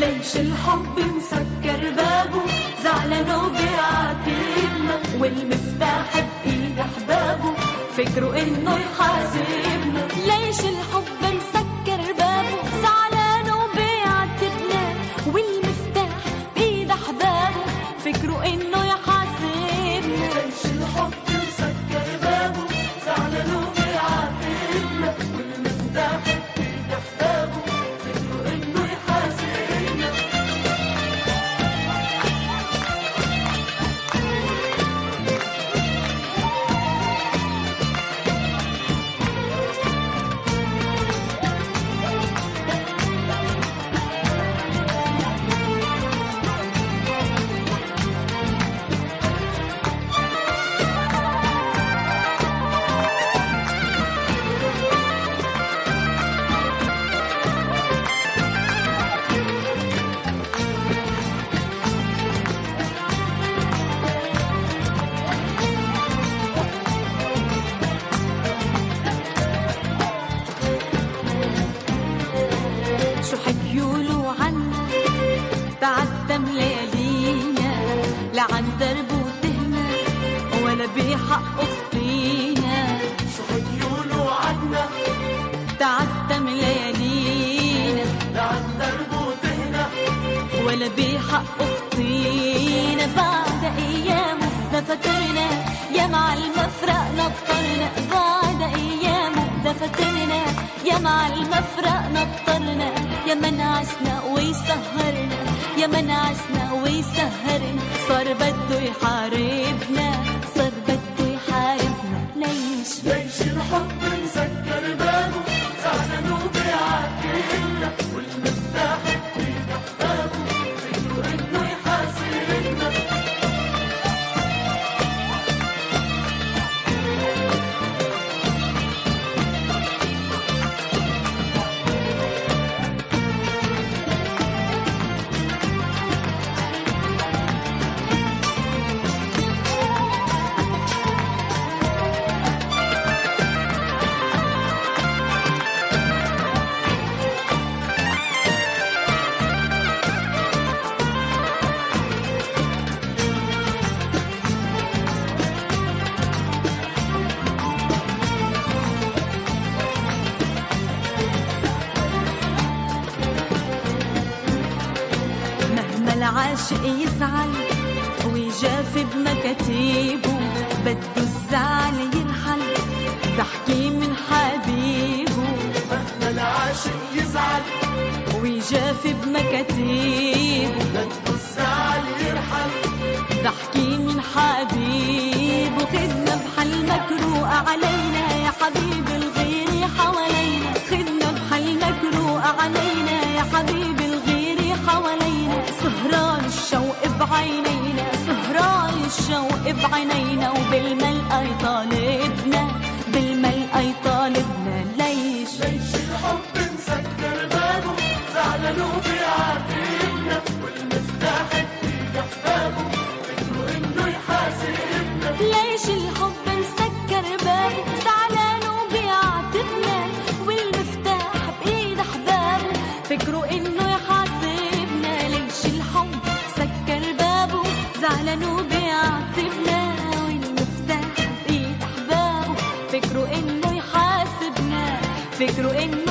ليش الحب مسكر بابه زعلان وبيعاتبنا والمفتاح بإيد أحبابه فكروا إنه يحاسبنا. ليش الحب مسكر بابه زعلان وبيعاتبنا والمفتاح بإيد أحبابه فكروا إنه يحاسبنا. ليش الحب مسكر بابه زعلان وبيعاتبنا والمفتاح بإيد أحبابه فكروا إنه يحاسبنا. شو حكيولو عنا تعتم ليالينا لعن درب وتهنا ولا بحق اخطينا. شو حكيولو عنا تعتم ليالينا لعن درب وتهنا ولا بحق اخطينا. بعد ايام دفترنا يا مع المفرق نطرنا. بعد ايام دفترنا يا مع المفرق نطرنا. يا منعسنا ويسهرنا يا منعسنا ويسهرنا. صار بده يحاربنا صار بده يحاربنا. ليش الحب مسكر بابه زعلان وبيعاتبنا والمفتاح بإيد أحبابه فكروا إنه يحاسبنا. العاشق يزعل ويجاف بمكاتيبه بده الزعل يرحل ضحكي من حبيبه. مهما العاشق يزعل ويجاف بمكاتيبه بده الزعل يرحل ضحكي من حبيبه. خدنا بحال مكروقة علينا يا حبيب الغير حوالينا. خدنا بحال مكروقة علينا يا حبيب الغير حوالينا. سهران الشوق بعينينا سهران الشوق بعينينا وبالملقى يطالبنا بالملقى يطالبنا. ليش الحب مسكر بابه زعلان وبيعاتبنا والمفتاح بإيد أحبابه فكروا إنه يحاسبنا. ليش الحب مسكر بابه زعلان وبيعاتبنا والمفتاح بإيد أحبابه فكروا إنه يحاسبنا. ليش الحب سكر بابه زعلان وبيعاتبنا والمفتاح بإيد أحبابه فكروا إنه يحاسبنا فكروا إنه